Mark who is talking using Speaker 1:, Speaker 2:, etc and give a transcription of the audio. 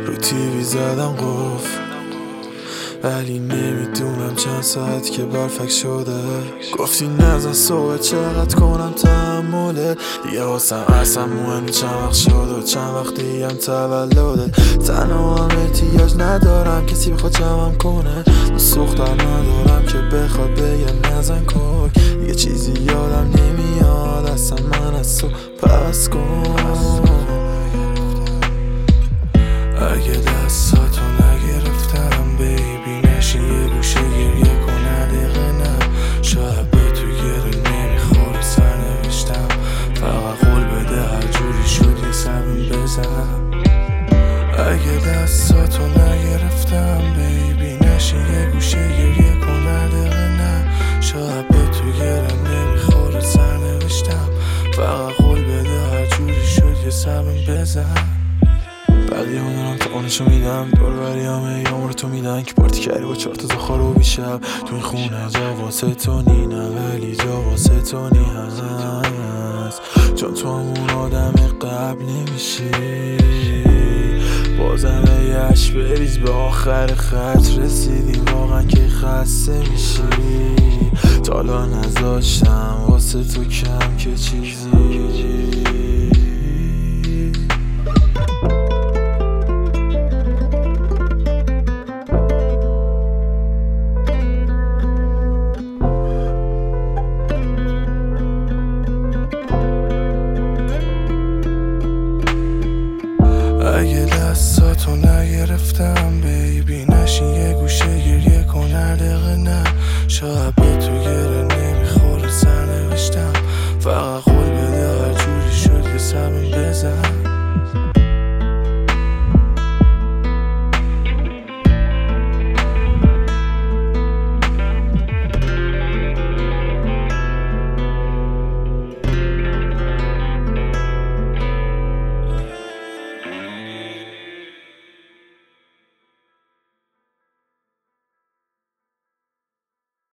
Speaker 1: رو تیوی زدم قفل، ولی نمیدونم چند ساعت که برفک شده. گفتی نزن صبح چقدر کنم تحمله، دیگه واسم اصلا مهم چند وقت شد و چند وقت دیگه هم تولده. تنها هم احتیاج ندارم کسی بخواد جمعم کنه، دوست دختر ندارم که بخواد بگه نزن کوک. دیگه چیزی یادم نمیاد اصلا من از تو پس کن. اگه دستاتو نگرفتم بیبی نشین یه گوشه گریه کن، دقیقه نه شاید به تو گره نمیخوره سرنوشتم. فقط قول بده هر جوری شد یه سبین بزن. اگه دستاتو نگرفتم بیبی نشین یه گوشه گریه کن، دقیقه نه شاید به تو گره نمیخوره سرنوشتم. فقط قول بده هر جوری شد یه سبین بزن. بعدی هم دارم تا آنشو میدم، دور بری همه عمر تو میدن که پارتی کردی با 4 تا زخار رو بیشب. تو این خونه جا واسه تو نی نه، ولی جا واسه تو نی هست، چون تو همون آدم قبل نمیشی. بازم یش بریز به آخر خط رسیدیم، واقعا که خسته میشی. تا حالا نذاشتم واسه تو کم که چیزی. اگه دستاتو نگرفتم بیبی نشین یه گوشه گریه کن، دقیقه نه شاید به تو گره نمیخوره سرنوشتم. فقط